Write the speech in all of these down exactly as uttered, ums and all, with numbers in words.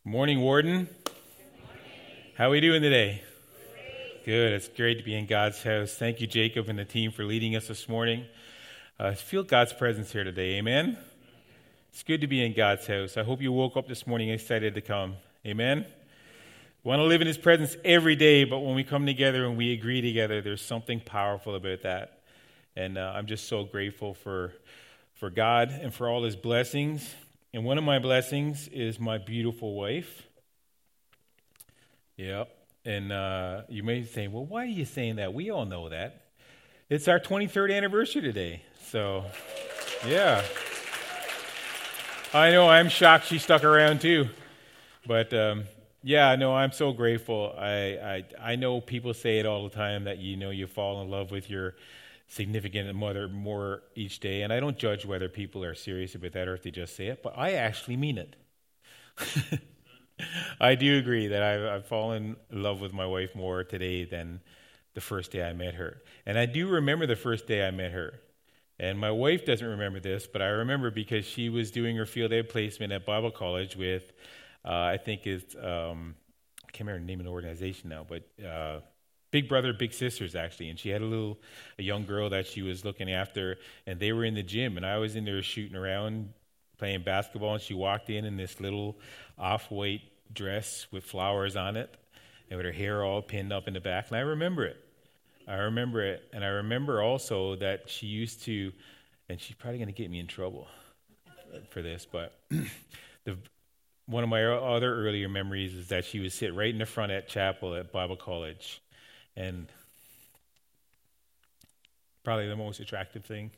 Morning, Warden. How are we doing today? Good. It's great to be in God's house. Thank you, Jacob and the team, for leading us this morning. Uh, feel God's presence here today. Amen? It's good to be in God's house. I hope you woke up this morning excited to come. Amen? We want to live in His presence every day, but when we come together and we agree together, there's something powerful about that. And uh, I'm just so grateful for, for God and for all His blessings. And one of my blessings is my beautiful wife. Yep. And uh, you may say, well, why are you saying that? We all know that. It's our twenty-third anniversary today. So, yeah. I know, I'm shocked she stuck around too. But, um, yeah, no, I'm so grateful. I, I I know people say it all the time that, you know, you fall in love with your significant mother more each day, and I don't judge whether people are serious about that or if they just say it, but I actually mean it. I do agree that I've, I've fallen in love with my wife more today than the first day I met her. And I do remember the first day I met her. And my wife doesn't remember this, but I remember because she was doing her field day placement at Bible College with, uh, I think it's, um, I can't remember the name of the organization now, but uh, Big Brother, Big Sisters, actually. And she had a little, a young girl that she was looking after, and they were in the gym, and I was in there shooting around, playing basketball, and she walked in in this little off-white dress with flowers on it, and with her hair all pinned up in the back, and I remember it. I remember it, and I remember also that she used to, and she's probably going to get me in trouble for this, but the one of my other earlier memories is that she would sit right in the front at chapel at Bible College, and probably the most attractive thing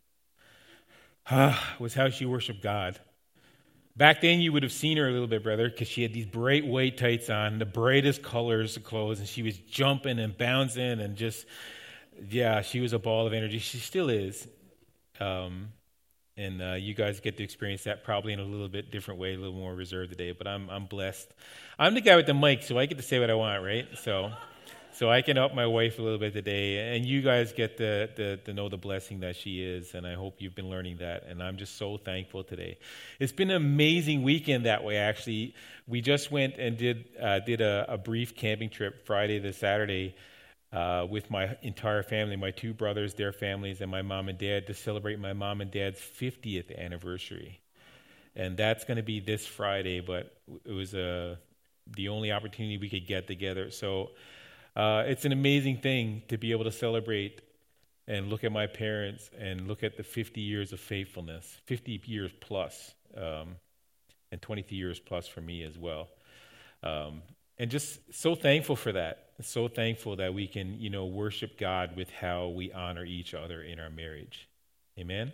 was how she worshiped God. Back then, you would have seen her a little bit, brother, because she had these bright white tights on, the brightest colors of clothes, and she was jumping and bouncing and just, yeah, she was a ball of energy. She still is. Um, and uh, you guys get to experience that probably in a little bit different way, a little more reserved today, but I'm I'm blessed. I'm the guy with the mic, so I get to say what I want, right? So... So I can help my wife a little bit today, and you guys get to, to, to know the blessing that she is, and I hope you've been learning that, and I'm just so thankful today. It's been an amazing weekend that way, actually. We just went and did uh, did a, a brief camping trip Friday to Saturday uh, with my entire family, my two brothers, their families, and my mom and dad to celebrate my mom and dad's fiftieth anniversary. And that's going to be this Friday, but it was uh, the only opportunity we could get together. So Uh, it's an amazing thing to be able to celebrate and look at my parents and look at the fifty years of faithfulness, fifty years plus, um, and twenty years plus for me as well. Um, and just so thankful for that. So thankful that we can, you know, worship God with how we honor each other in our marriage. Amen?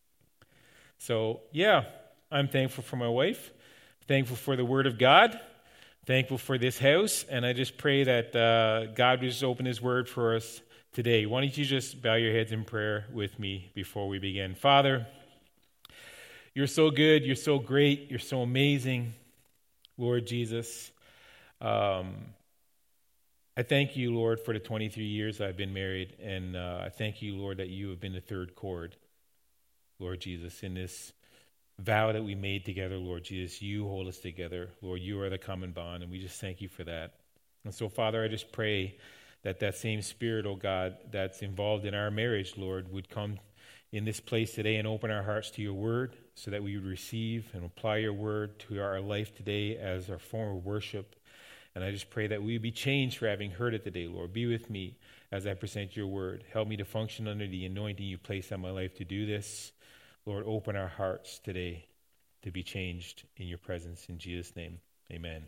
So, yeah, I'm thankful for my wife, thankful for the Word of God, thankful for this house, and I just pray that uh, God will just open His Word for us today. Why don't you just bow your heads in prayer with me before we begin. Father, you're so good, you're so great, you're so amazing, Lord Jesus. Um, I thank you, Lord, for the twenty-three years I've been married, and uh, I thank you, Lord, that you have been the third cord, Lord Jesus, in this vow that we made together, Lord Jesus. You hold us together. Lord, you are the common bond, and we just thank you for that. And so, Father, I just pray that that same spirit, oh God, that's involved in our marriage, Lord, would come in this place today and open our hearts to your word so that we would receive and apply your word to our life today as our form of worship. And I just pray that we would be changed for having heard it today, Lord. Be with me as I present your word. Help me to function under the anointing you placed on my life to do this. Lord, open our hearts today to be changed in your presence. In Jesus' name, amen.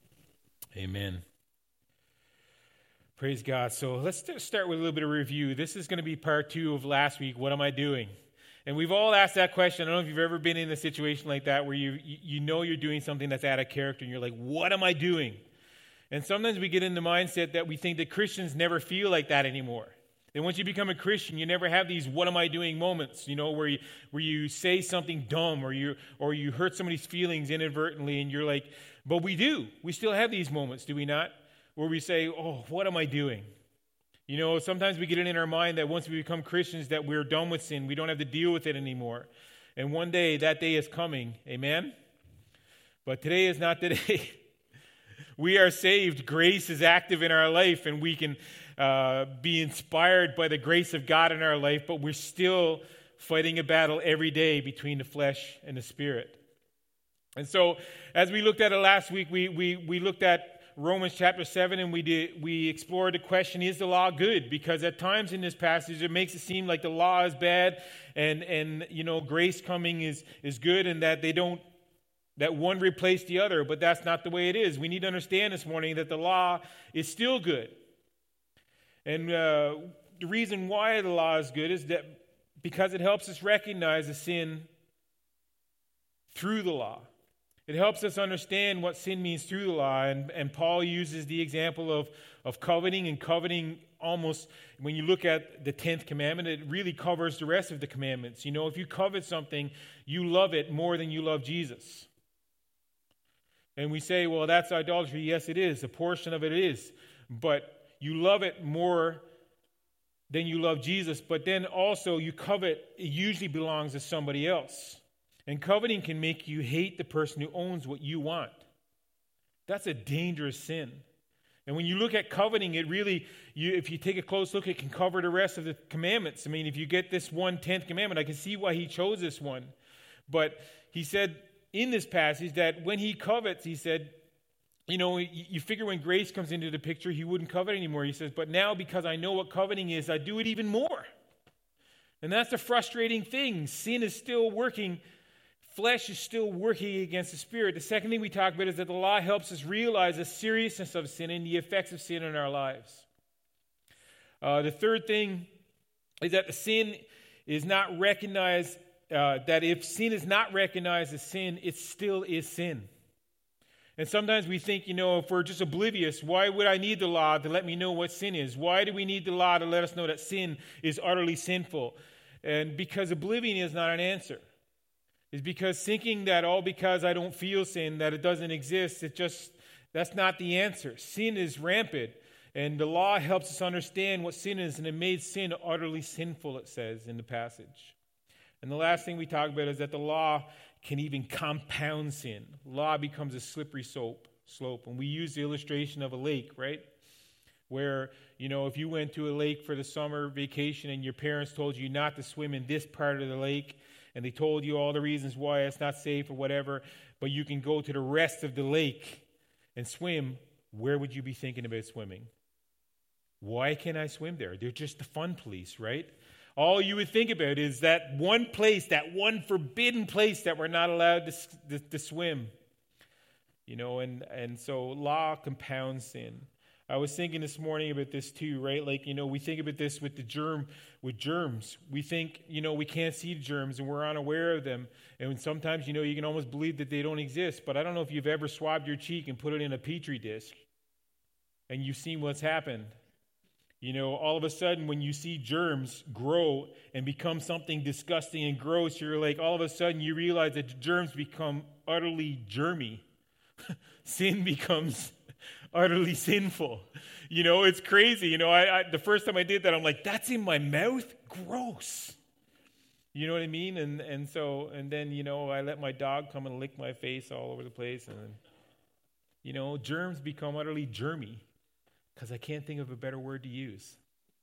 Amen. Praise God. So let's start with a little bit of review. This is going to be part two of last week. What am I doing? And we've all asked that question. I don't know if you've ever been in a situation like that where you you know you're doing something that's out of character and you're like, what am I doing? And sometimes we get in the mindset that we think that Christians never feel like that anymore. And once you become a Christian, you never have these "what am I doing" moments, you know, where you where you say something dumb or you or you hurt somebody's feelings inadvertently, and you're like, but we do. We still have these moments, do we not? Where we say, "Oh, what am I doing?" You know, sometimes we get it in our mind that once we become Christians, that we're done with sin. We don't have to deal with it anymore. And one day, that day is coming. Amen? But today is not the day. we are saved. Grace is active in our life, and we can uh, be inspired by the grace of God in our life, but we're still fighting a battle every day between the flesh and the spirit. And so, as we looked at it last week, we we we looked at Romans chapter seven, and we did we explored the question: is the law good? Because at times in this passage, it makes it seem like the law is bad, and and you know grace coming is is good, and that they don't that one replaced the other. But that's not the way it is. We need to understand this morning that the law is still good, and uh, the reason why the law is good is that because it helps us recognize the sin through the law. It helps us understand what sin means through the law. And, and Paul uses the example of, of coveting, and coveting almost, when you look at the tenth commandment, it really covers the rest of the commandments. You know, if you covet something, you love it more than you love Jesus. And we say, well, that's idolatry. Yes, it is. A portion of it is. But you love it more than you love Jesus. But then also you covet, it usually belongs to somebody else. And coveting can make you hate the person who owns what you want. That's a dangerous sin. And when you look at coveting, it really, you, if you take a close look, it can cover the rest of the commandments. I mean, if you get this one tenth commandment, I can see why he chose this one. But he said in this passage that when he covets, he said, you know, you figure when grace comes into the picture, he wouldn't covet anymore. He says, but now because I know what coveting is, I do it even more. And that's the frustrating thing. Sin is still working. Flesh is still working against the spirit. The second thing we talk about is that the law helps us realize the seriousness of sin and the effects of sin in our lives. Uh, the third thing is that the sin is not recognized, uh, that if sin is not recognized as sin, it still is sin. And sometimes we think, you know, if we're just oblivious, why would I need the law to let me know what sin is? Why do we need the law to let us know that sin is utterly sinful? And because oblivion is not an answer. Is because thinking that all because I don't feel sin, that it doesn't exist, it just, that's not the answer. Sin is rampant, and the law helps us understand what sin is, and it made sin utterly sinful, it says in the passage. And the last thing we talk about is that the law can even compound sin. Law becomes a slippery slope, slope. And we use the illustration of a lake, right? Where, you know, if you went to a lake for the summer vacation and your parents told you not to swim in this part of the lake, and they told you all the reasons why it's not safe or whatever, but you can go to the rest of the lake and swim, where would you be thinking about swimming? Why can't I swim there? They're just the fun police, right? All you would think about is that one place, that one forbidden place that we're not allowed to, to, to swim. You know, and, and so law compounds sin. I was thinking this morning about this too, right? Like, you know, we think about this with the germ, with germs. We think, you know, we can't see the germs and we're unaware of them. And sometimes, you know, you can almost believe that they don't exist. But I don't know if you've ever swabbed your cheek and put it in a Petri dish and you've seen what's happened. You know, all of a sudden when you see germs grow and become something disgusting and gross, you're like, all of a sudden you realize that germs become utterly germy. Sin becomes utterly sinful. You know, it's crazy. You know, I, I the first time I did that, I'm like, that's in my mouth? Gross. You know what I mean? And and so, and then, you know, I let my dog come and lick my face all over the place. And then, you know, germs become utterly germy because I can't think of a better word to use.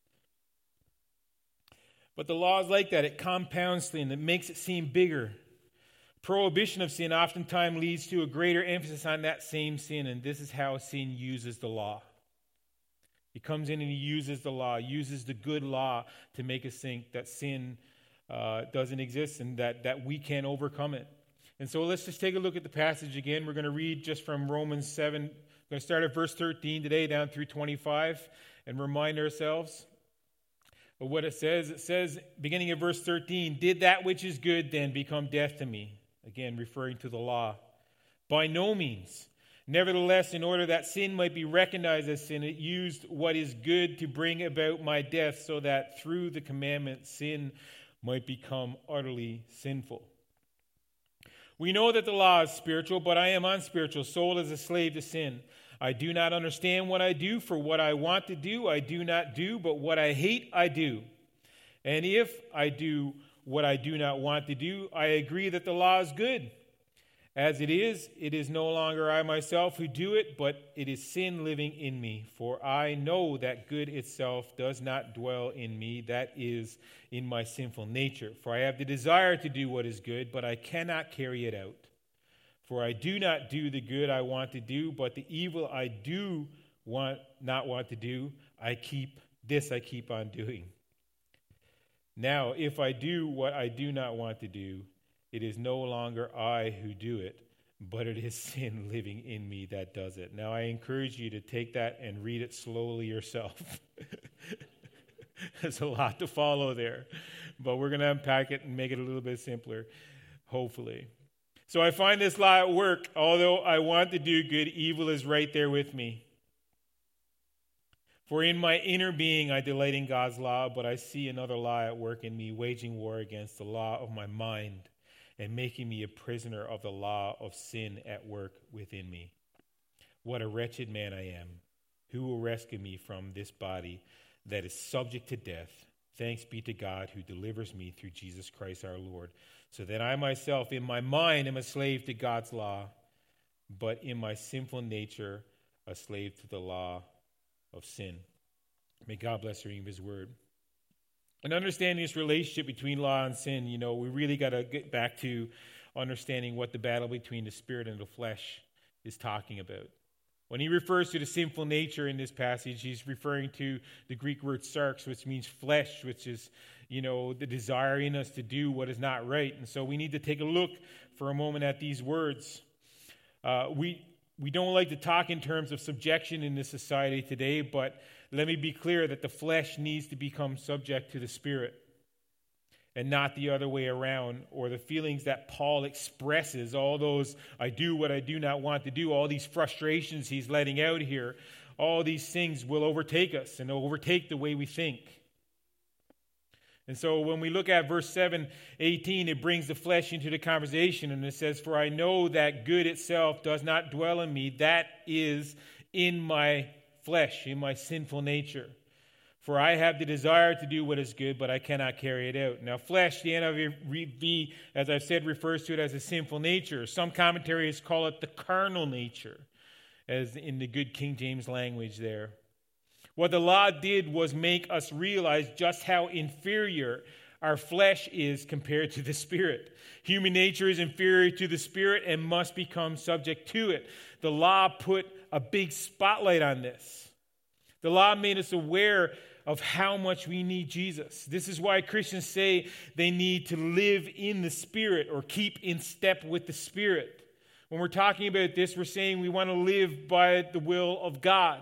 But the law is like that. It compounds sin. It makes it seem bigger. Prohibition of sin oftentimes leads to a greater emphasis on that same sin, and this is how sin uses the law. He comes in and he uses the law, uses the good law to make us think that sin uh, doesn't exist and that, that we can't overcome it. And so let's just take a look at the passage again. We're going to read just from Romans seven. We're going to start at verse thirteen today down through twenty-five and remind ourselves of what it says. It says, beginning at verse thirteen, "Did that which is good then become death to me?" Again, referring to the law. "By no means. Nevertheless, in order that sin might be recognized as sin, it used what is good to bring about my death, so that through the commandment sin might become utterly sinful. We know that the law is spiritual, but I am unspiritual, sold as a slave to sin. I do not understand what I do, for what I want to do, I do not do, but what I hate, I do. And if I do what I do not want to do, I agree that the law is good. As it is, it is no longer I myself who do it, but it is sin living in me. For I know that good itself does not dwell in me, that is, in my sinful nature. For I have the desire to do what is good, but I cannot carry it out. For I do not do the good I want to do, but the evil I do want not want to do, I keep this I keep on doing. Now, if I do what I do not want to do, it is no longer I who do it, but it is sin living in me that does it. Now, I encourage you to take that and read it slowly yourself. There's a lot to follow there, but we're going to unpack it and make it a little bit simpler, hopefully. So I find this law at work. Although I want to do good, evil is right there with me. For in my inner being I delight in God's law, but I see another law at work in me, waging war against the law of my mind and making me a prisoner of the law of sin at work within me. What a wretched man I am. Who will rescue me from this body that is subject to death? Thanks be to God who delivers me through Jesus Christ our Lord. So that I myself in my mind am a slave to God's law, but in my sinful nature a slave to the law of sin. May God bless the reading of his word. And understanding this relationship between law and sin, you know, we really got to get back to understanding what the battle between the spirit and the flesh is talking about. When he refers to the sinful nature in this passage, he's referring to the Greek word sarx, which means flesh, which is, you know, the desire in us to do what is not right. And so we need to take a look for a moment at these words. Uh, we we don't like to talk in terms of subjection in this society today, but let me be clear that the flesh needs to become subject to the spirit and not the other way around, or the feelings that Paul expresses, all those I do what I do not want to do, all these frustrations he's letting out here, all these things will overtake us and overtake the way we think. And so when we look at verse seven, eighteen, it brings the flesh into the conversation, and it says, for I know that good itself does not dwell in me, that is in my flesh, in my sinful nature. For I have the desire to do what is good, but I cannot carry it out. Now, flesh, the N I V, as I've said, refers to it as a sinful nature. Some commentaries call it the carnal nature, as in the good King James language there. What the law did was make us realize just how inferior our flesh is compared to the spirit. Human nature is inferior to the spirit and must become subject to it. The law put a big spotlight on this. The law made us aware of how much we need Jesus. This is why Christians say they need to live in the Spirit or keep in step with the Spirit. When we're talking about this, we're saying we want to live by the will of God.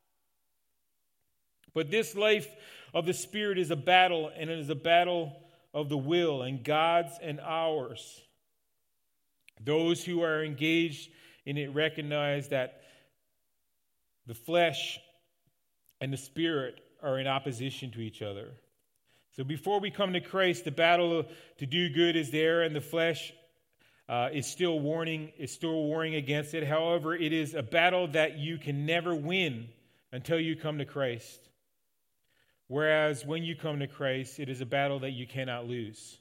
But this life of the Spirit is a battle, and it is a battle of the will, and God's and ours. Those who are engaged in it recognize that the flesh and the Spirit are in opposition to each other. So before we come to Christ, the battle to do good is there, and the flesh uh, is still warning, is still warring against it. However, it is a battle that you can never win until you come to Christ. Whereas when you come to Christ, it is a battle that you cannot lose.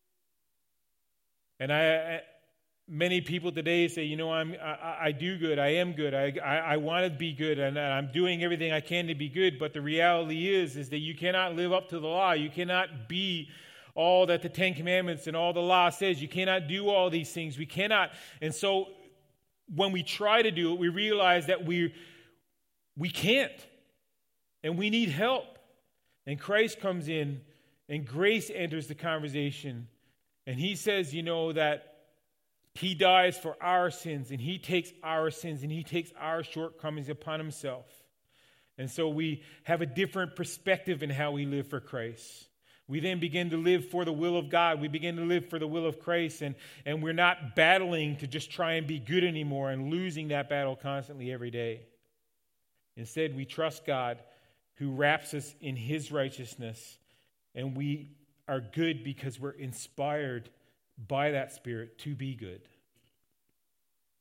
And I, I many people today say, you know, I'm, I, I do good, I am good, I, I, I want to be good, and I'm doing everything I can to be good. But the reality is, is that you cannot live up to the law. You cannot be all that the Ten Commandments and all the law says. You cannot do all these things. We cannot. And so when we try to do it, we realize that we we can't, and we need help. And Christ comes in, and grace enters the conversation, and he says, you know, that he dies for our sins, and he takes our sins, and he takes our shortcomings upon himself. And so we have a different perspective in how we live for Christ. We then begin to live for the will of God. We begin to live for the will of Christ, and, and we're not battling to just try and be good anymore and losing that battle constantly every day. Instead, we trust God, who wraps us in his righteousness, and we are good because we're inspired by that Spirit to be good.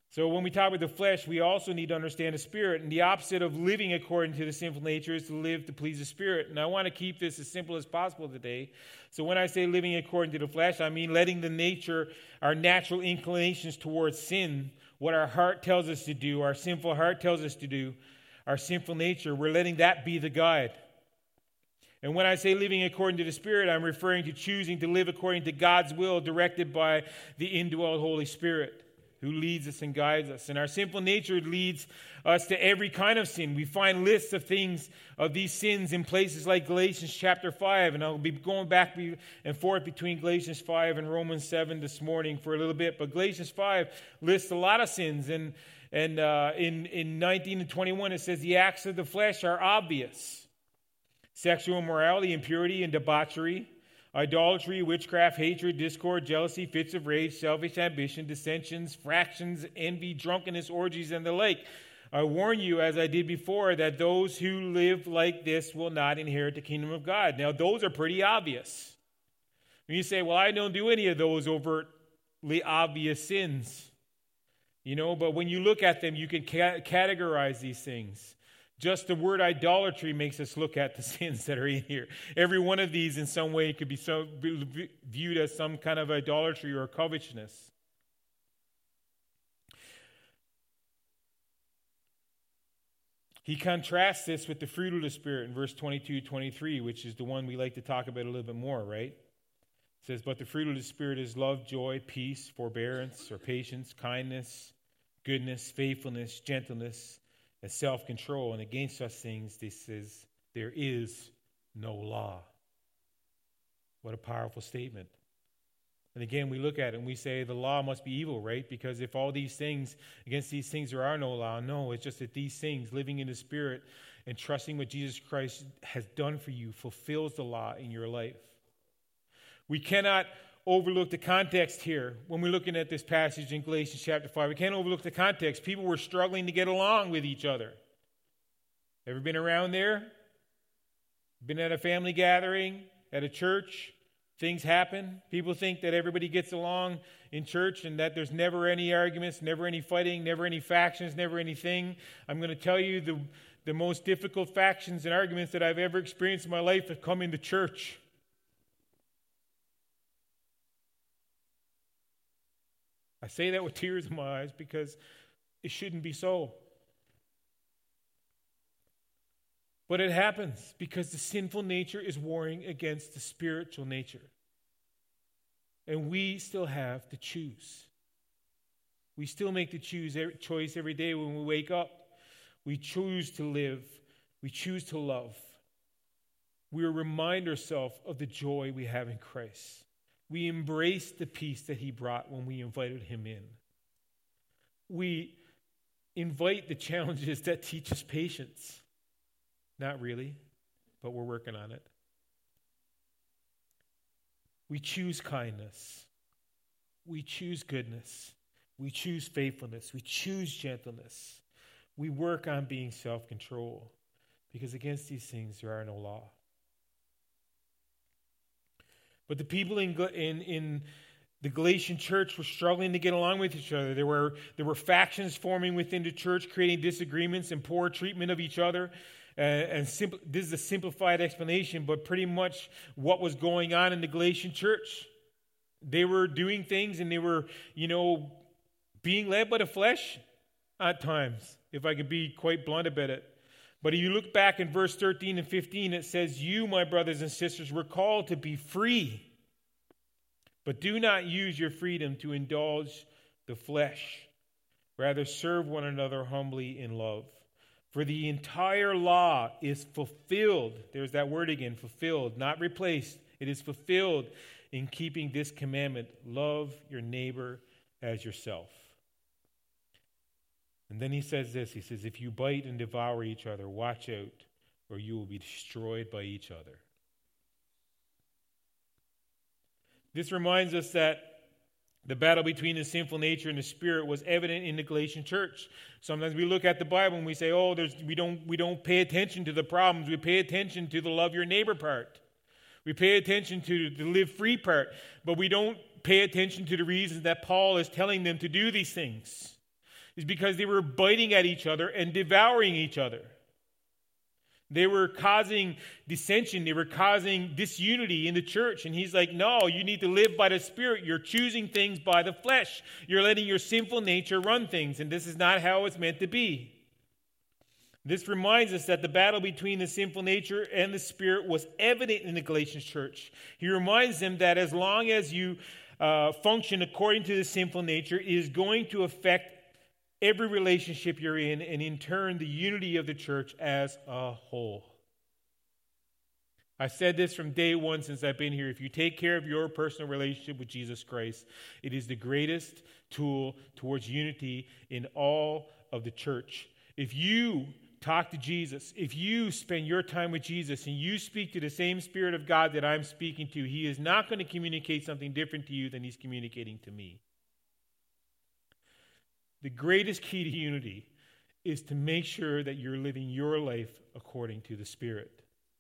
So when we talk about the flesh, we also need to understand the Spirit. And the opposite of living according to the sinful nature is to live to please the Spirit. And I want to keep this as simple as possible today. So when I say living according to the flesh, I mean letting the nature, our natural inclinations towards sin, what our heart tells us to do, our sinful heart tells us to do, our sinful nature, we're letting that be the guide. And when I say living according to the Spirit, I'm referring to choosing to live according to God's will, directed by the indwelt Holy Spirit, who leads us and guides us. And our sinful nature leads us to every kind of sin. We find lists of things, of these sins, in places like Galatians chapter five. And I'll be going back and forth between Galatians five and Romans seven this morning for a little bit. But Galatians five lists a lot of sins. And, and uh, in, in nineteen and twenty-one, it says, the acts of the flesh are obvious: sexual immorality, impurity, and debauchery, idolatry, witchcraft, hatred, discord, jealousy, fits of rage, selfish ambition, dissensions, fractions, envy, drunkenness, orgies, and the like. I warn you, as I did before, that those who live like this will not inherit the kingdom of God. Now, those are pretty obvious. When you say, well, I don't do any of those overtly obvious sins, you know, but when you look at them, you can ca- categorize these things. Just the word idolatry makes us look at the sins that are in here. Every one of these in some way could be so viewed as some kind of idolatry or covetousness. He contrasts this with the fruit of the Spirit in verse twenty-two, twenty-three, which is the one we like to talk about a little bit more, right? It says, but the fruit of the Spirit is love, joy, peace, forbearance, or patience, kindness, goodness, faithfulness, gentleness, and self-control. And against such things, this says, there is no law. What a powerful statement. And again, we look at it and we say the law must be evil, right? Because if all these things, against these things there are no law. No, it's just that these things, living in the Spirit and trusting what Jesus Christ has done for you, fulfills the law in your life. We cannot overlook the context here. When we're looking at this passage in Galatians chapter five, we can't overlook the context. People were struggling to get along with each other. Ever been around there? Been at a family gathering, at a church? Things happen. People think that everybody gets along in church and that there's never any arguments, never any fighting, never any factions, never anything. I'm going to tell you the, the most difficult factions and arguments that I've ever experienced in my life have come into church. I say that with tears in my eyes because it shouldn't be so. But it happens because the sinful nature is warring against the spiritual nature. And we still have to choose. We still make the choose choice every day when we wake up. We choose to live. We choose to love. We remind ourselves of the joy we have in Christ. We embrace the peace that he brought when we invited him in. We invite the challenges that teach us patience. Not really, but we're working on it. We choose kindness. We choose goodness. We choose faithfulness. We choose gentleness. We work on being self-control because against these things there are no law. But the people in, in, in the Galatian church were struggling to get along with each other. There were, there were factions forming within the church, creating disagreements and poor treatment of each other. Uh, and simple, this is a simplified explanation, but pretty much what was going on in the Galatian church. They were doing things and they were, you know, being led by the flesh at times, if I could be quite blunt about it. But if you look back in verse thirteen and fifteen, it says, you, my brothers and sisters, were called to be free, but do not use your freedom to indulge the flesh. Rather, serve one another humbly in love. For the entire law is fulfilled. There's that word again, fulfilled, not replaced. It is fulfilled in keeping this commandment. Love your neighbor as yourself. And then he says this. He says, if you bite and devour each other, watch out, or you will be destroyed by each other. This reminds us that the battle between the sinful nature and the spirit was evident in the Galatian church. Sometimes we look at the Bible and we say, oh, there's, we don't we don't pay attention to the problems. We pay attention to the love your neighbor part. We pay attention to the live free part. But we don't pay attention to the reasons that Paul is telling them to do these things. is because they were biting at each other and devouring each other. They were causing dissension. They were causing disunity in the church. And he's like, no, you need to live by the Spirit. You're choosing things by the flesh. You're letting your sinful nature run things. And this is not how it's meant to be. This reminds us that the battle between the sinful nature and the Spirit was evident in the Galatians church. He reminds them that as long as you uh, function according to the sinful nature, it is going to affect every relationship you're in, and in turn, the unity of the church as a whole. I've said this from day one since I've been here. If you take care of your personal relationship with Jesus Christ, it is the greatest tool towards unity in all of the church. If you talk to Jesus, if you spend your time with Jesus and you speak to the same Spirit of God that I'm speaking to, He is not going to communicate something different to you than He's communicating to me. The greatest key to unity is to make sure that you're living your life according to the Spirit.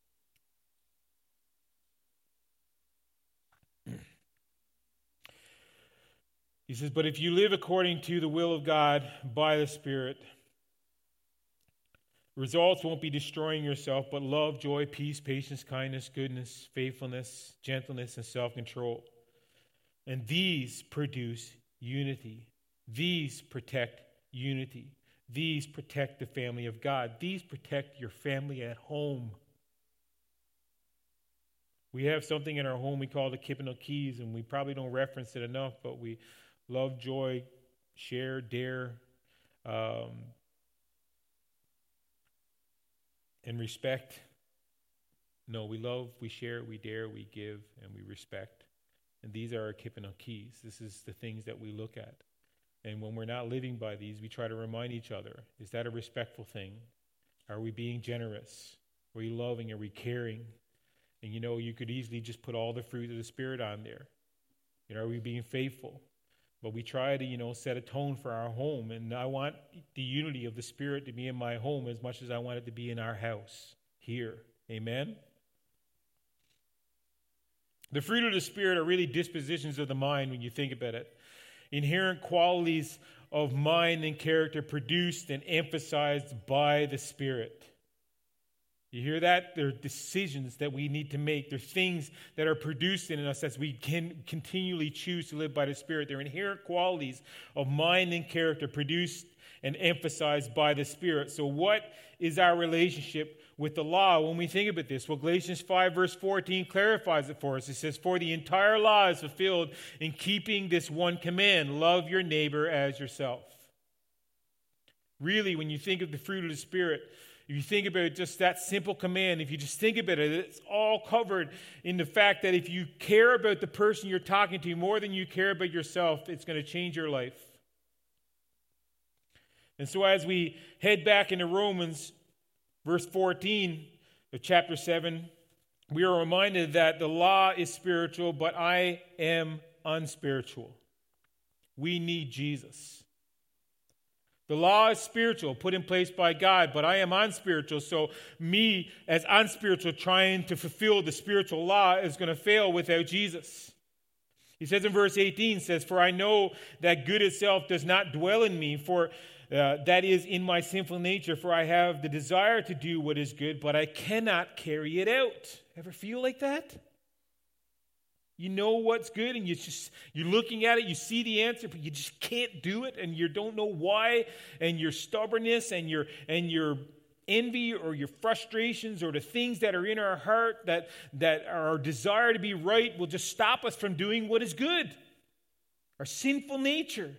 He says, but if you live according to the will of God by the Spirit, results won't be destroying yourself, but love, joy, peace, patience, kindness, goodness, faithfulness, gentleness, and self-control. And these produce unity. These protect unity. These protect the family of God. These protect your family at home. We have something in our home we call the Kippenell Keys, and we probably don't reference it enough, but we love, joy, share, dare, um, and respect. No, we love, we share, we dare, we give, and we respect. And these are our Kippenell Keys. This is the things that we look at. And when we're not living by these, we try to remind each other, is that a respectful thing? Are we being generous? Are we loving? Are we caring? And you know, you could easily just put all the fruit of the Spirit on there. You know, are we being faithful? But we try to, you know, set a tone for our home. And I want the unity of the Spirit to be in my home as much as I want it to be in our house here. Amen? The fruit of the Spirit are really dispositions of the mind when you think about it. Inherent qualities of mind and character produced and emphasized by the Spirit. You hear that? They're decisions that we need to make. They're things that are produced in us as we can continually choose to live by the Spirit. They're inherent qualities of mind and character produced and emphasized by the Spirit. So what is our relationship with the law when we think about this? Well, Galatians five verse fourteen clarifies it for us. It says, for the entire law is fulfilled in keeping this one command, love your neighbor as yourself. Really, when you think of the fruit of the Spirit, if you think about just that simple command, if you just think about it, it's all covered in the fact that if you care about the person you're talking to more than you care about yourself, it's going to change your life. And so as we head back into Romans, verse fourteen of chapter seven, we are reminded that the law is spiritual, but I am unspiritual. We need Jesus. The law is spiritual, put in place by God, but I am unspiritual. So me, as unspiritual, trying to fulfill the spiritual law is going to fail without Jesus. He says in verse eighteen, says, for I know that good itself does not dwell in me, for uh, that is in my sinful nature, for I have the desire to do what is good, but I cannot carry it out. Ever feel like that? You know what's good, and you just, you're looking at it, you see the answer, but you just can't do it, and you don't know why, and your stubbornness and your and your envy or your frustrations or the things that are in our heart that, that are our desire to be right will just stop us from doing what is good. Our sinful nature.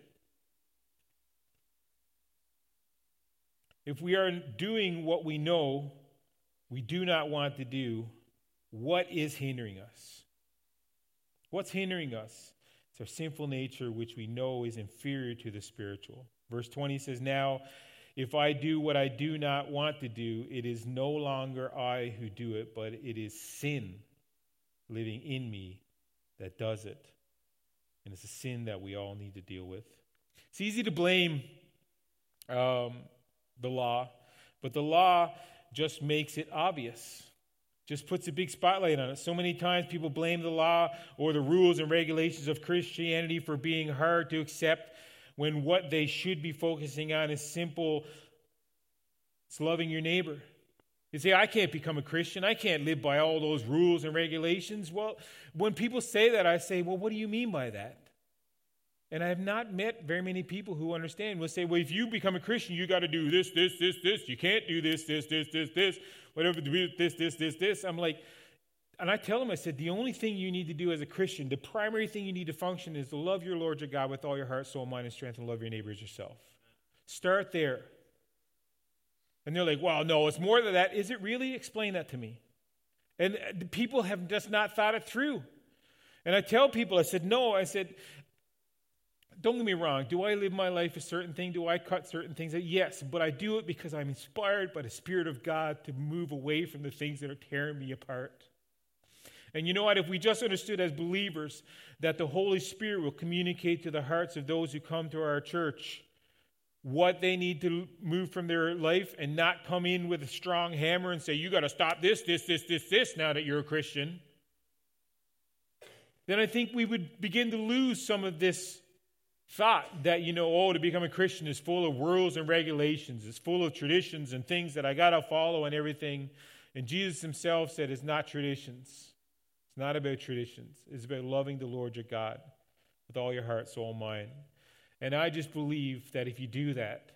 If we are doing what we know we do not want to do, what is hindering us? What's hindering us? It's our sinful nature, which we know is inferior to the spiritual. Verse twenty says, now, if I do what I do not want to do, it is no longer I who do it, but it is sin living in me that does it. And it's a sin that we all need to deal with. It's easy to blame um, the law, but the law just makes it obvious. Just puts a big spotlight on it. So many times people blame the law or the rules and regulations of Christianity for being hard to accept when what they should be focusing on is simple, it's loving your neighbor. You say, I can't become a Christian. I can't live by all those rules and regulations. Well, when people say that, I say, well, what do you mean by that? And I have not met very many people who understand. Will say, well, if you become a Christian, you got to do this, this, this, this. You can't do this, this, this, this, this. Whatever, this, this, this, this. I'm like, and I tell them, I said, the only thing you need to do as a Christian, the primary thing you need to function is to love your Lord your God with all your heart, soul, mind, and strength, and love your neighbor as yourself. Start there. And they're like, well, no, it's more than that. Is it really? Explain that to me. And the people have just not thought it through. And I tell people, I said, no, I said, don't get me wrong. Do I live my life a certain thing? Do I cut certain things out? Yes, but I do it because I'm inspired by the Spirit of God to move away from the things that are tearing me apart. And you know what? If we just understood as believers that the Holy Spirit will communicate to the hearts of those who come to our church what they need to move from their life and not come in with a strong hammer and say, you got to stop this, this, this, this, this now that you're a Christian, then I think we would begin to lose some of this thought that, you know, oh, to become a Christian is full of rules and regulations. It's full of traditions and things that I got to follow and everything. And Jesus himself said it's not traditions. It's not about traditions. It's about loving the Lord your God with all your heart, soul, mind. And I just believe that if you do that,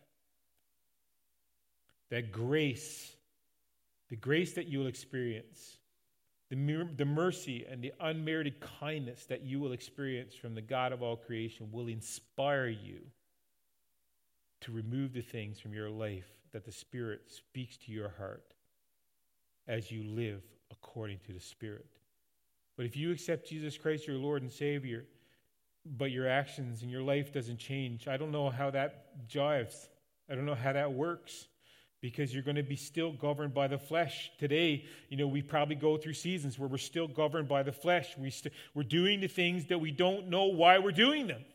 that grace, the grace that you will experience, the, mer- the mercy and the unmerited kindness that you will experience from the God of all creation will inspire you to remove the things from your life that the Spirit speaks to your heart as you live according to the Spirit. But if you accept Jesus Christ, your Lord and Savior, but your actions and your life doesn't change, I don't know how that jives. I don't know how that works, because you're going to be still governed by the flesh. Today, you know, we probably go through seasons where we're still governed by the flesh. We st- we're doing the things that we don't know why we're doing them.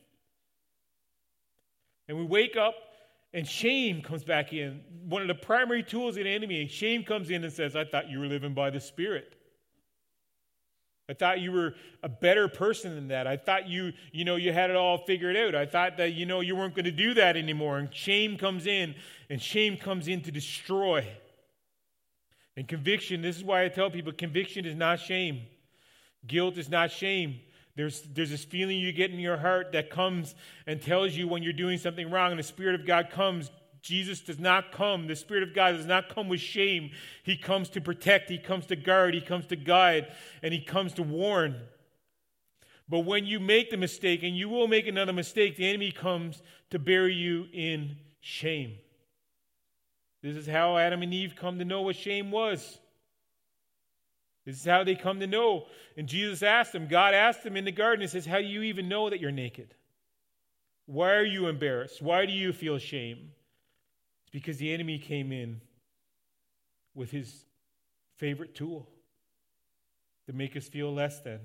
And we wake up and shame comes back in. One of the primary tools of the enemy, shame comes in and says, I thought you were living by the Spirit. I thought you were a better person than that. I thought you, you know, you had it all figured out. I thought that, you know, you weren't going to do that anymore. And shame comes in, and shame comes in to destroy. And conviction, this is why I tell people, conviction is not shame. Guilt is not shame. There's, there's this feeling you get in your heart that comes and tells you when you're doing something wrong, and the Spirit of God comes. Jesus does not come. The Spirit of God does not come with shame. He comes to protect. He comes to guard. He comes to guide. And he comes to warn. But when you make the mistake, and you will make another mistake, the enemy comes to bury you in shame. This is how Adam and Eve come to know what shame was. This is how they come to know. And Jesus asked them, God asked them in the garden, he says, how do you even know that you're naked? Why are you embarrassed? Why do you feel shame? It's because the enemy came in with his favorite tool to make us feel less than.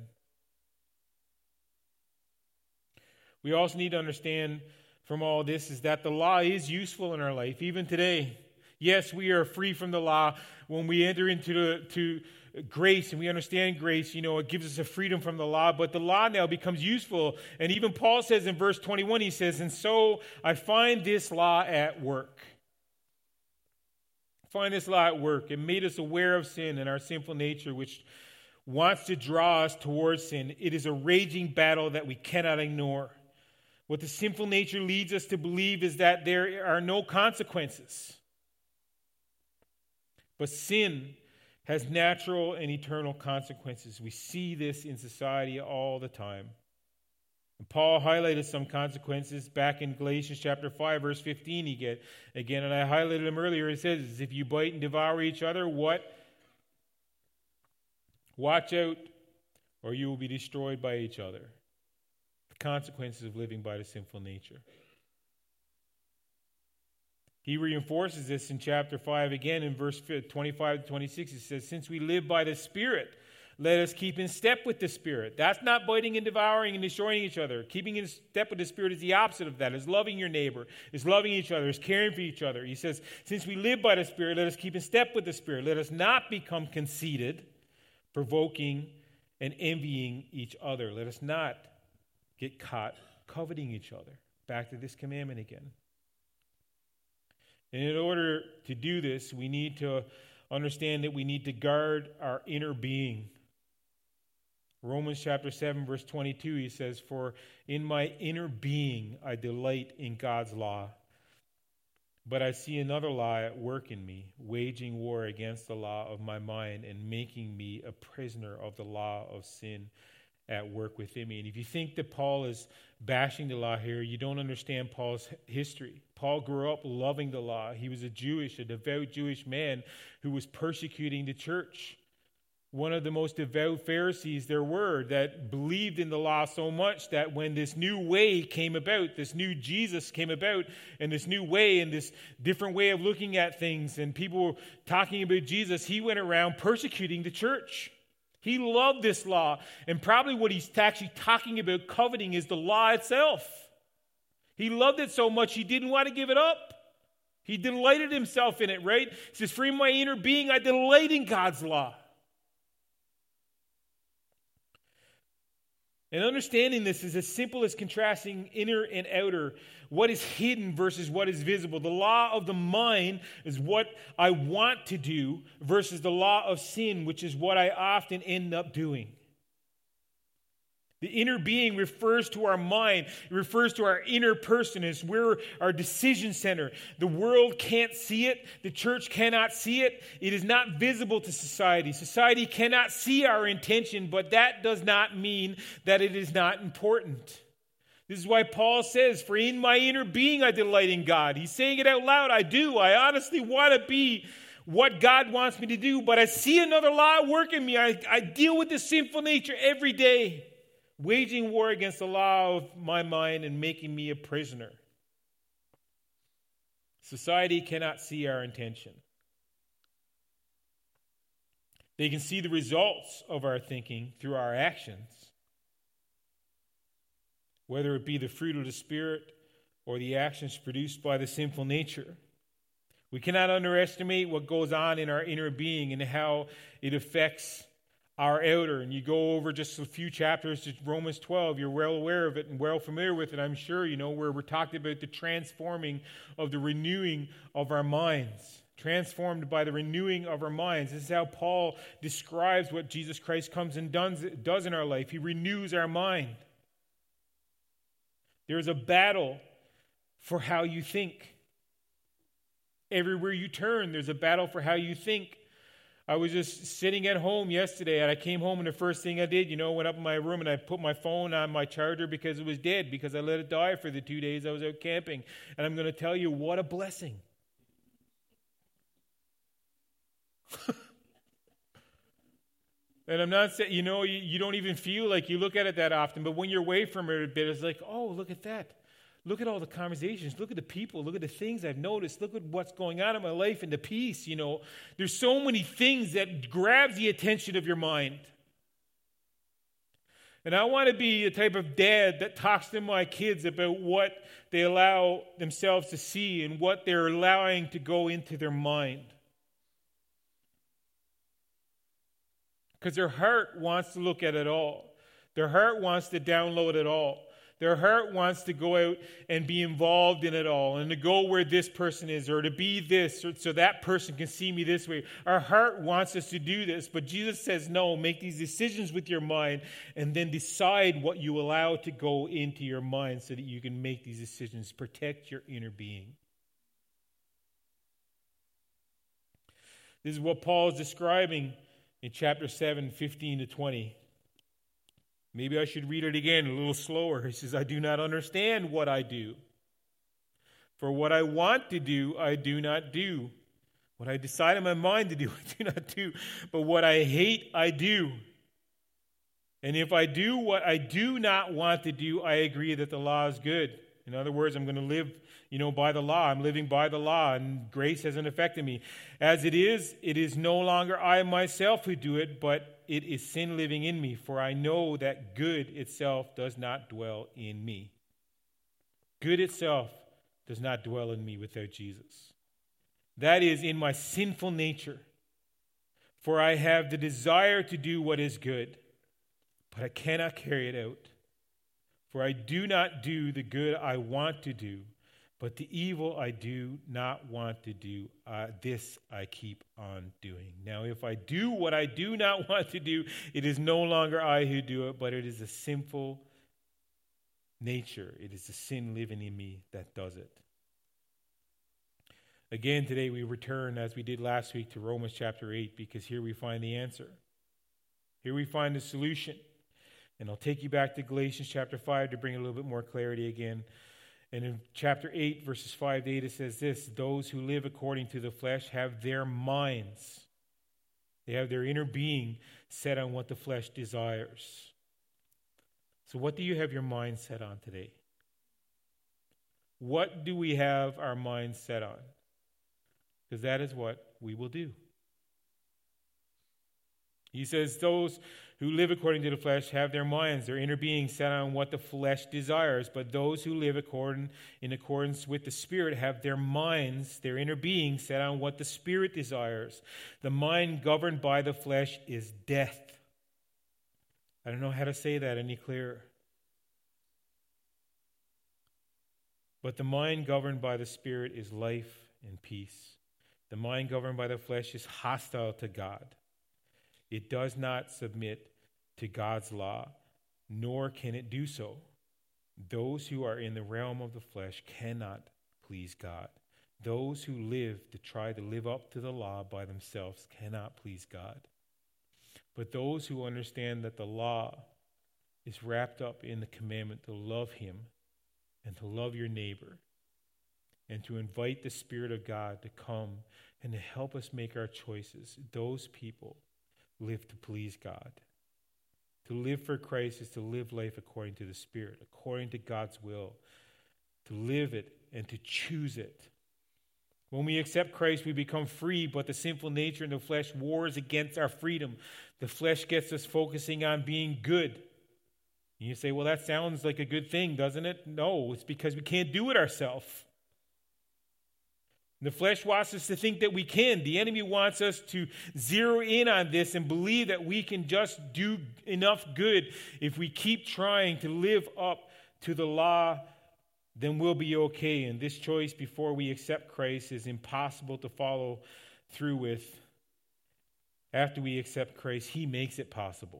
We also need to understand from all this is that the law is useful in our life, even today. Yes, we are free from the law. When we enter into the, to grace and we understand grace, you know, it gives us a freedom from the law, but the law now becomes useful. And even Paul says in verse twenty-one, he says, and so I find this law at work. Find this law at work. It made us aware of sin and our sinful nature, which wants to draw us towards sin. It is a raging battle that we cannot ignore. What the sinful nature leads us to believe is that there are no consequences. But sin has natural and eternal consequences. We see this in society all the time. And Paul highlighted some consequences back in Galatians chapter five, verse fifteen. He get again, and I highlighted them earlier. It says, if you bite and devour each other, what? Watch out, or you will be destroyed by each other. The consequences of living by the sinful nature. He reinforces this in chapter five again in verse twenty-five to twenty-six. He says, since we live by the Spirit, let us keep in step with the Spirit. That's not biting and devouring and destroying each other. Keeping in step with the Spirit is the opposite of that. It's loving your neighbor. It's loving each other. It's caring for each other. He says, since we live by the Spirit, let us keep in step with the Spirit. Let us not become conceited, provoking, and envying each other. Let us not get caught coveting each other. back to this commandment again. And in order to do this, we need to understand that we need to guard our inner being. Romans chapter seven, verse twenty-two, he says, "For in my inner being I delight in God's law. But I see another law at work in me, waging war against the law of my mind and making me a prisoner of the law of sin at work within me." And if you think that Paul is bashing the law here, you don't understand Paul's history. Paul grew up loving the law. He was a Jewish, a devout Jewish man who was persecuting the church. One of the most devout Pharisees there were that believed in the law so much that when this new way came about, this new Jesus came about, and this new way and this different way of looking at things, and people were talking about Jesus, he went around persecuting the church. He loved this law, and probably what he's actually talking about coveting is the law itself. He loved it so much he didn't want to give it up. He delighted himself in it, right? He says, "For in my inner being I delight in God's law." And understanding this is as simple as contrasting inner and outer, what is hidden versus what is visible. The law of the mind is what I want to do versus the law of sin, which is what I often end up doing. The inner being refers to our mind. It refers to our inner person. It's where our decision center. The world can't see it. The church cannot see it. It is not visible to society. Society cannot see our intention, but that does not mean that it is not important. This is why Paul says, "For in my inner being I delight in God." He's saying it out loud. I do. I honestly want to be what God wants me to do, but I see another law at work in me. I, I deal with the sinful nature every day, waging war against the law of my mind and making me a prisoner. Society cannot see our intention. They can see the results of our thinking through our actions, whether it be the fruit of the Spirit or the actions produced by the sinful nature. We cannot underestimate what goes on in our inner being and how it affects our outer. And you go over just a few chapters to Romans twelve, you're well aware of it and well familiar with it, I'm sure, you know, where we're talking about the transforming of the renewing of our minds. Transformed by the renewing of our minds. This is how Paul describes what Jesus Christ comes and does, does in our life. He renews our mind. There's a battle for how you think. Everywhere you turn, there's a battle for how you think. I was just sitting at home yesterday, and I came home, and the first thing I did, you know, went up in my room, and I put my phone on my charger because it was dead, because I let it die for the two days I was out camping. And I'm going to tell you, what a blessing. And I'm not saying, you know, you, you don't even feel like you look at it that often, but when you're away from it a bit, it's like, oh, look at that. Look at all the conversations. Look at the people. Look at the things I've noticed. Look at what's going on in my life and the peace, you know. There's so many things that grabs the attention of your mind. And I want to be a type of dad that talks to my kids about what they allow themselves to see and what they're allowing to go into their mind. Because their heart wants to look at it all. Their heart wants to download it all. Their heart wants to go out and be involved in it all and to go where this person is or to be this or so that person can see me this way. Our heart wants us to do this, but Jesus says, no, make these decisions with your mind and then decide what you allow to go into your mind so that you can make these decisions. Protect your inner being. This is what Paul is describing in chapter seven, fifteen to twenty. Maybe I should read it again a little slower. He says, I do not understand what I do. For what I want to do, I do not do. What I decide in my mind to do, I do not do. But what I hate, I do. And if I do what I do not want to do, I agree that the law is good. In other words, I'm going to live, you know, by the law. I'm living by the law, and grace hasn't affected me. As it is, it is no longer I myself who do it, but it is sin living in me, for I know that good itself does not dwell in me. Good itself does not dwell in me without Jesus. That is in my sinful nature. For I have the desire to do what is good, but I cannot carry it out. For I do not do the good I want to do, but the evil I do not want to do, uh, this I keep on doing. Now, if I do what I do not want to do, it is no longer I who do it, but it is a sinful nature. It is the sin living in me that does it. Again, today we return, as we did last week, to Romans chapter eight, because here we find the answer. Here we find the solution. And I'll take you back to Galatians chapter five to bring a little bit more clarity again. And in chapter eight, verses five to eight, it says this: those who live according to the flesh have their minds, they have their inner being set on what the flesh desires. So what do you have your mind set on today? What do we have our minds set on? Because that is what we will do. He says those who live according to the flesh have their minds, their inner being set on what the flesh desires. But those who live according, in accordance with the Spirit have their minds, their inner being set on what the Spirit desires. The mind governed by the flesh is death. I don't know how to say that any clearer. But the mind governed by the Spirit is life and peace. The mind governed by the flesh is hostile to God. It does not submit to God's law, nor can it do so. Those who are in the realm of the flesh cannot please God. Those who live to try to live up to the law by themselves cannot please God. But those who understand that the law is wrapped up in the commandment to love Him and to love your neighbor and to invite the Spirit of God to come and to help us make our choices, those people live to please God. To live for Christ is to live life according to the Spirit, according to God's will, to live it and to choose it. When we accept Christ, we become free, but the sinful nature in the flesh wars against our freedom. The flesh gets us focusing on being good. And you say, well, that sounds like a good thing, doesn't it? No, it's because we can't do it ourselves. The flesh wants us to think that we can. The enemy wants us to zero in on this and believe that we can just do enough good. If we keep trying to live up to the law, then we'll be okay. And this choice before we accept Christ is impossible to follow through with. After we accept Christ, He makes it possible.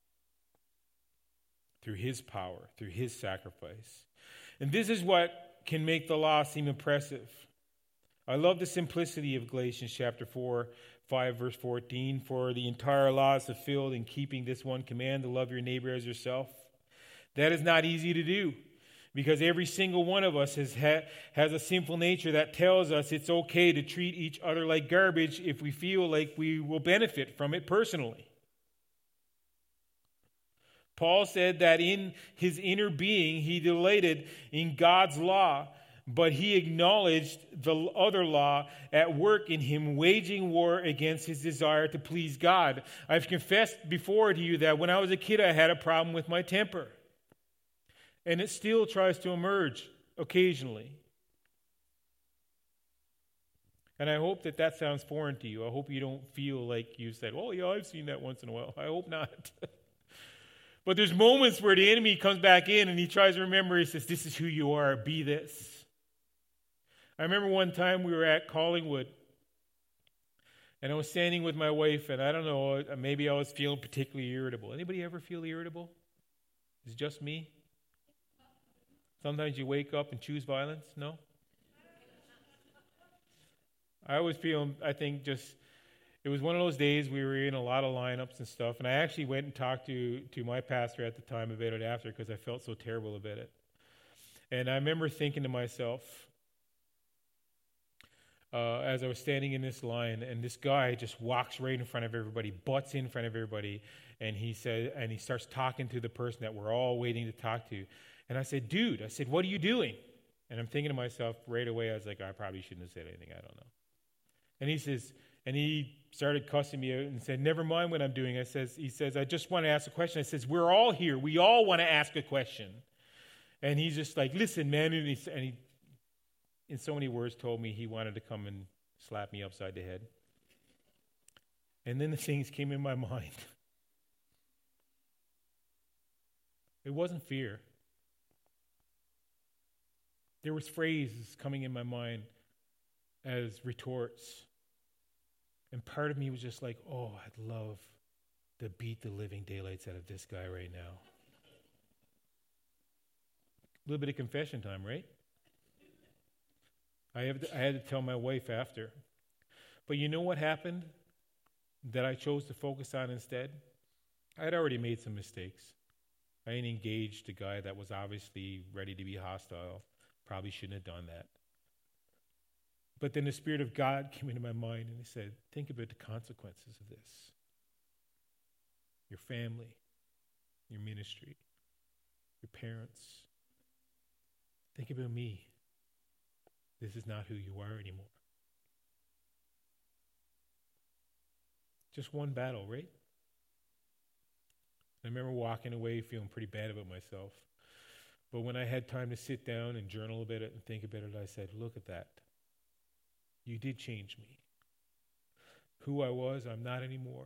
Through His power, through His sacrifice. And this is what can make the law seem impressive. I love the simplicity of Galatians chapter four, five, verse fourteen. For the entire law is fulfilled in keeping this one command, to love your neighbor as yourself. That is not easy to do, because every single one of us has, ha- has a sinful nature that tells us it's okay to treat each other like garbage if we feel like we will benefit from it personally. Paul said that in his inner being he delighted in God's law, but he acknowledged the other law at work in him, waging war against his desire to please God. I've confessed before to you that when I was a kid, I had a problem with my temper. And it still tries to emerge occasionally. And I hope that that sounds foreign to you. I hope you don't feel like you said, oh, yeah, I've seen that once in a while. I hope not. But there's moments where the enemy comes back in and he tries to remember. He says, this is who you are. Be this. I remember one time we were at Collingwood, and I was standing with my wife, and I don't know, maybe I was feeling particularly irritable. Anybody ever feel irritable? Is it just me? Sometimes you wake up and choose violence? No? I always feel, I think, just, it was one of those days we were in a lot of lineups and stuff, and I actually went and talked to, to my pastor at the time about it after, because I felt so terrible about it. And I remember thinking to myself, Uh, as I was standing in this line, and this guy just walks right in front of everybody, butts in front of everybody, and he said, and he starts talking to the person that we're all waiting to talk to. And I said, dude, I said, what are you doing? And I'm thinking to myself right away, I was like, I probably shouldn't have said anything, I don't know. And he says, and he started cussing me out and said, never mind what I'm doing. I says, he says, I just want to ask a question. I says, we're all here. We all want to ask a question. And he's just like, listen, man, and he, and he in so many words told me he wanted to come and slap me upside the head. And then the things came in my mind. It wasn't fear. There was phrases coming in my mind as retorts. And part of me was just like, oh, I'd love to beat the living daylights out of this guy right now. A little bit of confession time, right? I have to, I had to tell my wife after. But you know what happened that I chose to focus on instead? I had already made some mistakes. I had engaged a guy that was obviously ready to be hostile. Probably shouldn't have done that. But then the Spirit of God came into my mind and he said, think about the consequences of this. Your family, your ministry, your parents. Think about me. This is not who you are anymore. Just one battle, right? I remember walking away feeling pretty bad about myself. But when I had time to sit down and journal about it and think about it, I said, look at that. You did change me. Who I was, I'm not anymore.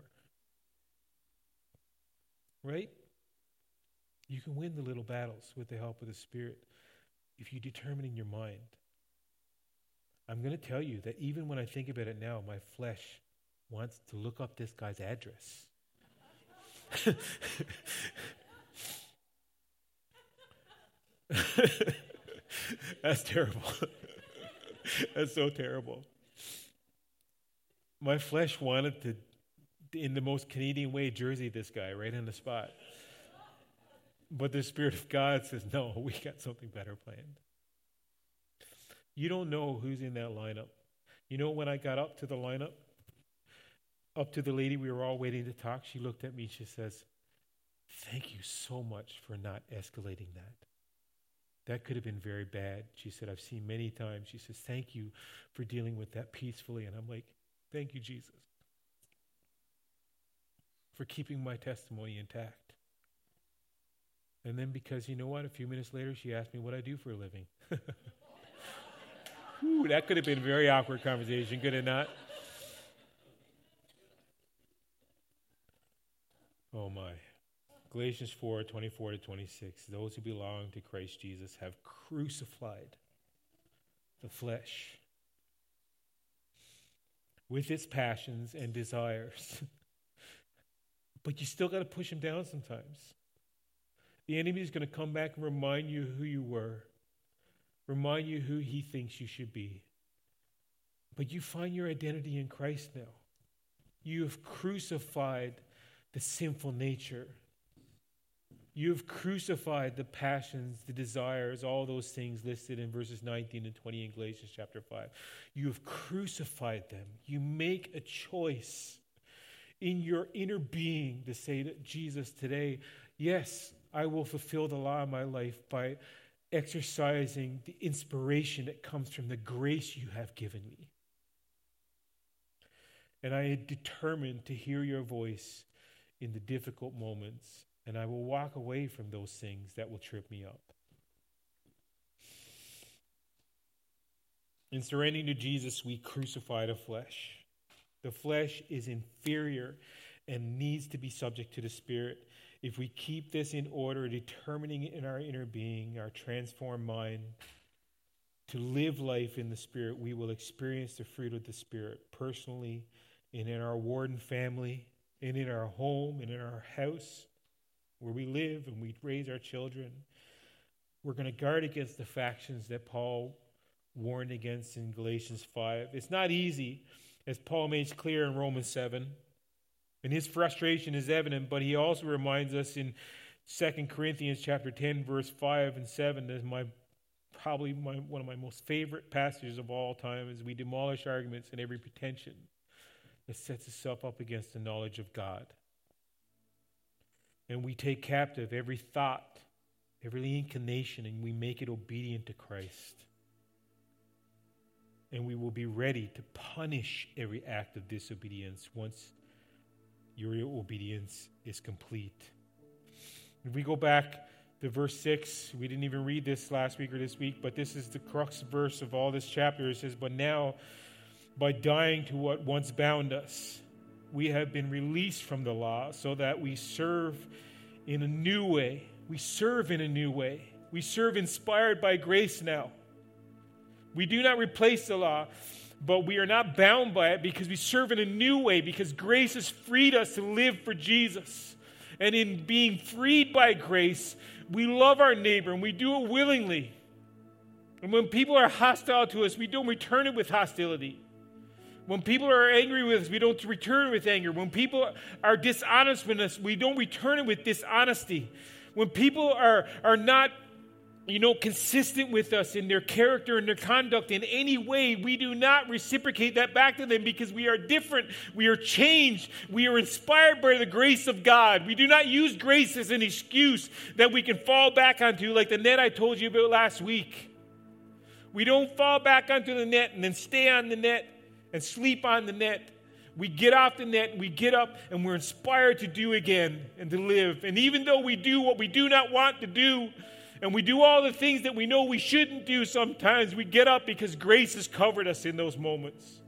Right? You can win the little battles with the help of the Spirit if you determine in your mind. I'm going to tell you that even when I think about it now, my flesh wants to look up this guy's address. That's terrible. That's so terrible. My flesh wanted to, in the most Canadian way, jersey this guy right on the spot. But the Spirit of God says, no, we got something better planned. You don't know who's in that lineup. You know, when I got up to the lineup, up to the lady, we were all waiting to talk, she looked at me and she says, thank you so much for not escalating that. That could have been very bad. She said, I've seen many times. She says, thank you for dealing with that peacefully. And I'm like, thank you, Jesus, for keeping my testimony intact. And then because, you know what, a few minutes later, she asked me what I do for a living. Whew, that could have been a very awkward conversation, could it not? Oh, my. Galatians four, twenty-four to twenty-six. Those who belong to Christ Jesus have crucified the flesh with its passions and desires. But you still got to push them down sometimes. The enemy is going to come back and remind you who you were, remind you who he thinks you should be. But you find your identity in Christ now. You have crucified the sinful nature. You have crucified the passions, the desires, all those things listed in verses nineteen and twenty in Galatians chapter five. You have crucified them. You make a choice in your inner being to say to Jesus today, yes, I will fulfill the law of my life by exercising the inspiration that comes from the grace you have given me. And I am determined to hear your voice in the difficult moments, and I will walk away from those things that will trip me up. In surrendering to Jesus, we crucify the flesh. The flesh is inferior and needs to be subject to the Spirit. If we keep this in order, determining in our inner being, our transformed mind, to live life in the Spirit, we will experience the fruit of the Spirit personally and in our Warden family, and in our home, and in our house, where we live and we raise our children. We're going to guard against the factions that Paul warned against in Galatians five. It's not easy, as Paul makes clear in Romans seven. And his frustration is evident, but he also reminds us in Second Corinthians chapter ten, verse five and seven, that is my probably my, one of my most favorite passages of all time, as we demolish arguments and every pretension that sets itself up against the knowledge of God. And we take captive every thought, every inclination, and we make it obedient to Christ. And we will be ready to punish every act of disobedience once your obedience is complete. If we go back to verse six, we didn't even read this last week or this week, but this is the crux verse of all this chapter. It says, but now, by dying to what once bound us, we have been released from the law so that we serve in a new way. We serve in a new way. We serve inspired by grace now. We do not replace the law, but we are not bound by it because we serve in a new way, because grace has freed us to live for Jesus. And in being freed by grace, we love our neighbor and we do it willingly. And when people are hostile to us, we don't return it with hostility. When people are angry with us, we don't return it with anger. When people are dishonest with us, we don't return it with dishonesty. When people are, are not, you know, consistent with us in their character and their conduct in any way, we do not reciprocate that back to them because we are different. We are changed. We are inspired by the grace of God. We do not use grace as an excuse that we can fall back onto like the net I told you about last week. We don't fall back onto the net and then stay on the net and sleep on the net. We get off the net, we get up, and we're inspired to do again and to live. And even though we do what we do not want to do, and we do all the things that we know we shouldn't do sometimes, we get up because grace has covered us in those moments.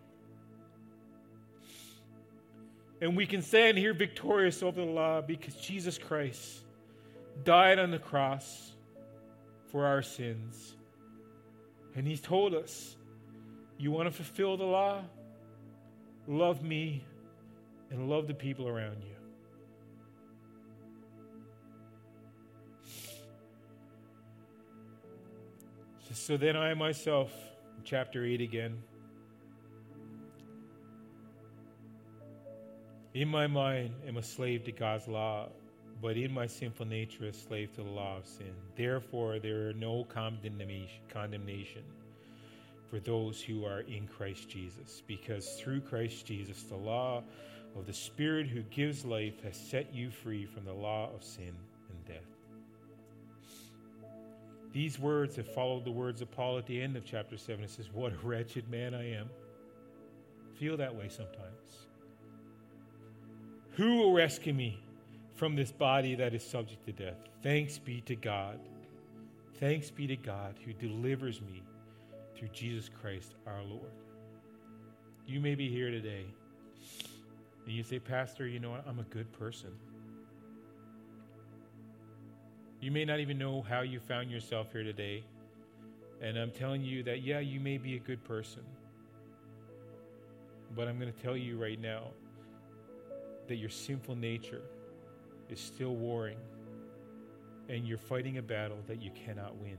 And we can stand here victorious over the law because Jesus Christ died on the cross for our sins. And he's told us, you want to fulfill the law? Love me and love the people around you. So then I myself, chapter eight again, in my mind am a slave to God's law, but in my sinful nature a slave to the law of sin. Therefore there are no condemnation, condemnation for those who are in Christ Jesus, because through Christ Jesus the law of the Spirit who gives life has set you free from the law of sin and death. These words have followed the words of Paul at the end of chapter seven. It says, what a wretched man I am. Feel that way sometimes. Who will rescue me from this body that is subject to death? Thanks be to God. Thanks be to God who delivers me through Jesus Christ our Lord. You may be here today and you say, Pastor, you know what? I'm a good person. You may not even know how you found yourself here today. And I'm telling you that, yeah, you may be a good person. But I'm going to tell you right now that your sinful nature is still warring. And you're fighting a battle that you cannot win.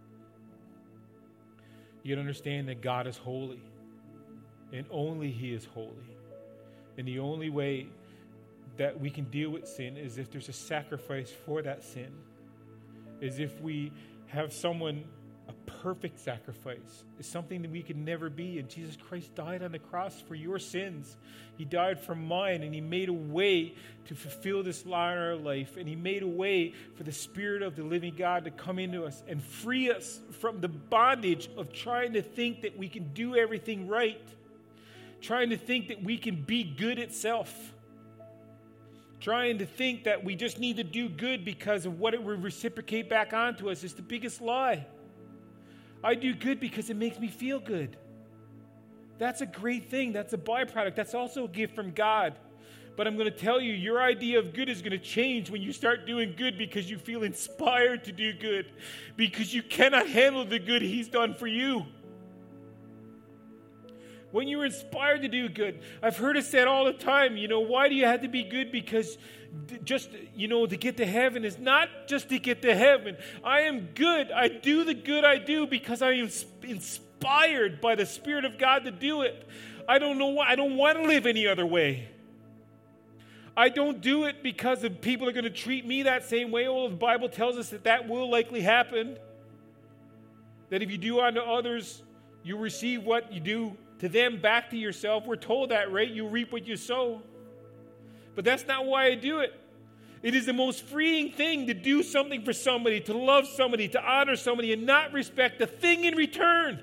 You gotta understand that God is holy. And only he is holy. And the only way that we can deal with sin is if there's a sacrifice for that sin. Is if we have someone, a perfect sacrifice. It's something that we could never be. And Jesus Christ died on the cross for your sins. He died for mine, and he made a way to fulfill this law in our life. And he made a way for the Spirit of the living God to come into us and free us from the bondage of trying to think that we can do everything right. Trying to think that we can be good itself. Trying to think that we just need to do good because of what it will reciprocate back onto us is the biggest lie. I do good because it makes me feel good. That's a great thing. That's a byproduct. That's also a gift from God. But I'm going to tell you, your idea of good is going to change when you start doing good because you feel inspired to do good. Because you cannot handle the good he's done for you. When you're inspired to do good, I've heard it said all the time, you know, why do you have to be good? Because just, you know, to get to heaven is not just to get to heaven. I am good. I do the good I do because I am inspired by the Spirit of God to do it. I don't know why. I don't want to live any other way. I don't do it because of people are going to treat me that same way. Well, the Bible tells us that that will likely happen. That if you do unto others, you receive what you do to them back to yourself. We're told that, right? You reap what you sow. But that's not why I do it. It is the most freeing thing to do something for somebody, to love somebody, to honor somebody, and not respect a thing in return.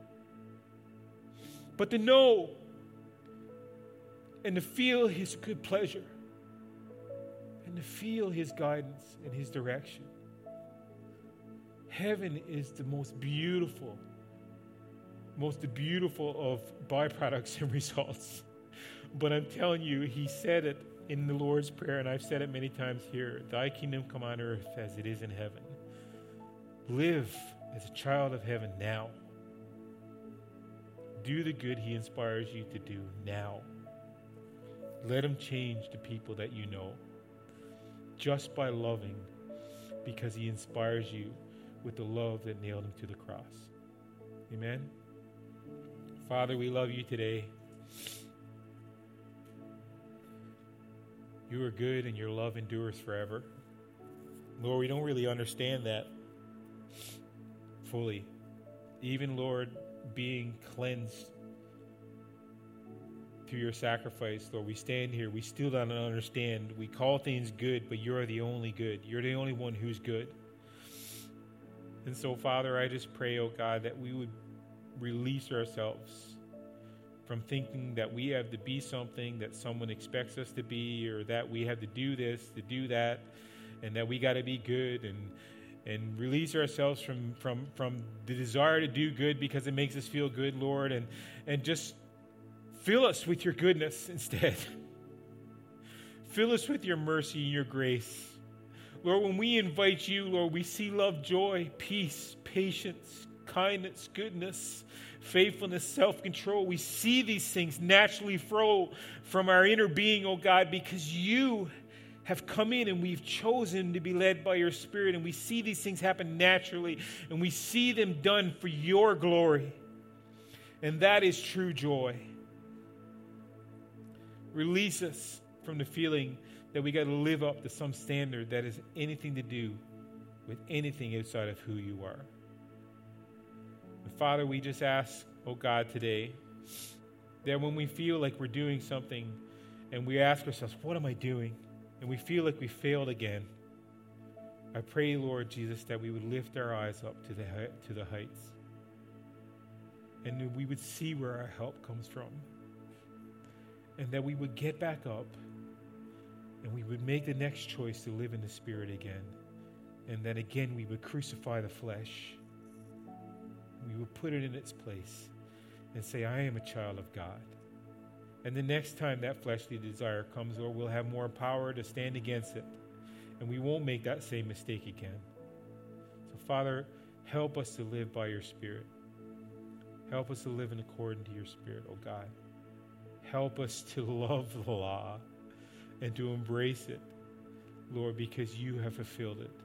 But to know and to feel his good pleasure and to feel his guidance and his direction. Heaven is the most beautiful most beautiful of byproducts and results. But I'm telling you, he said it in the Lord's Prayer, and I've said it many times here, thy kingdom come on earth as it is in heaven. Live as a child of heaven now. Do the good he inspires you to do now. Let him change the people that you know just by loving, because he inspires you with the love that nailed him to the cross. Amen. Father, we love you today. You are good and your love endures forever. Lord, we don't really understand that fully. Even, Lord, being cleansed through your sacrifice, Lord, we stand here, we still don't understand. We call things good, but you're the only good. You're the only one who's good. And so, Father, I just pray, oh God, that we would release ourselves from thinking that we have to be something that someone expects us to be, or that we have to do this, to do that, and that we got to be good, and and release ourselves from, from, from the desire to do good because it makes us feel good, Lord, and, and just fill us with your goodness instead. Fill us with your mercy and your grace. Lord, when we invite you, Lord, we see love, joy, peace, patience, kindness, goodness, faithfulness, self-control. We see these things naturally flow from our inner being, oh God, because you have come in and we've chosen to be led by your Spirit, and we see these things happen naturally, and we see them done for your glory. And that is true joy. Release us from the feeling that we got to live up to some standard that has anything to do with anything outside of who you are. And Father, we just ask, oh God, today, that when we feel like we're doing something and we ask ourselves, what am I doing? And we feel like we failed again, I pray, Lord Jesus, that we would lift our eyes up to the to the heights, and that we would see where our help comes from, and that we would get back up, and we would make the next choice to live in the Spirit again, and then again we would crucify the flesh. We would put it in its place and say, I am a child of God. And the next time that fleshly desire comes, Lord, we'll have more power to stand against it. And we won't make that same mistake again. So, Father, help us to live by your Spirit. Help us to live in accordance to your Spirit, oh God. Help us to love the law and to embrace it, Lord, because you have fulfilled it.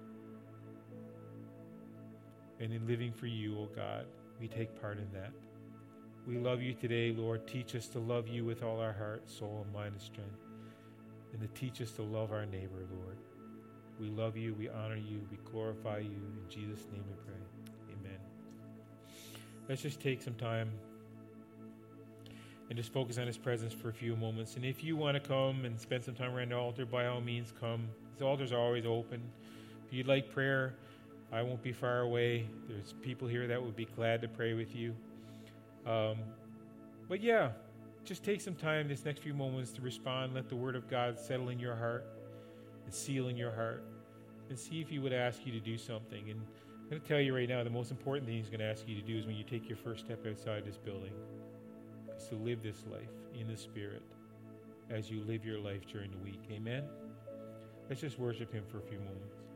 And in living for you, oh God, we take part in that. We love you today, Lord. Teach us to love you with all our heart, soul, and mind and strength. And to teach us to love our neighbor, Lord. We love you, we honor you, we glorify you. In Jesus' name we pray. Amen. Let's just take some time and just focus on his presence for a few moments. And if you want to come and spend some time around the altar, by all means come. The altars are always open. If you'd like prayer, I won't be far away. There's people here that would be glad to pray with you. Um, but yeah, just take some time this next few moments to respond. Let the word of God settle in your heart and seal in your heart, and see if he would ask you to do something. And I'm going to tell you right now, the most important thing he's going to ask you to do is when you take your first step outside this building, is to live this life in the Spirit as you live your life during the week. Amen? Let's just worship him for a few moments.